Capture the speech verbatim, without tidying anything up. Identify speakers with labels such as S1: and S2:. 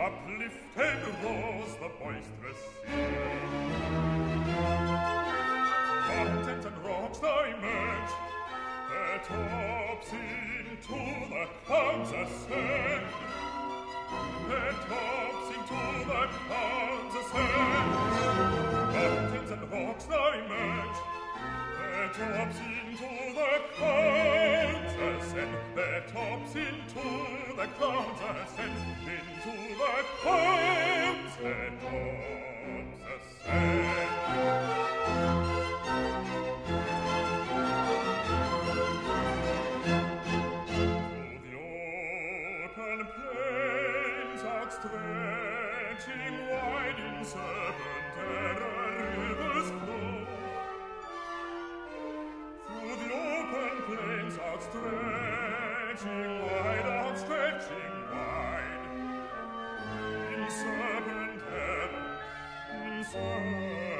S1: uplifted rose the boisterous sea. Mountains and rocks diverge, their tops into the clouds ascend. Their tops into the clouds ascend. Mountains and rocks diverge, their tops into the clouds ascend. Their tops into the clouds ascend. Into the clouds their tops ascend. Through the open plains outstretching wide in serpent terror rivers flow. Through the open plains outstretching wide, outstretching wide, in serpent heaven, in serpent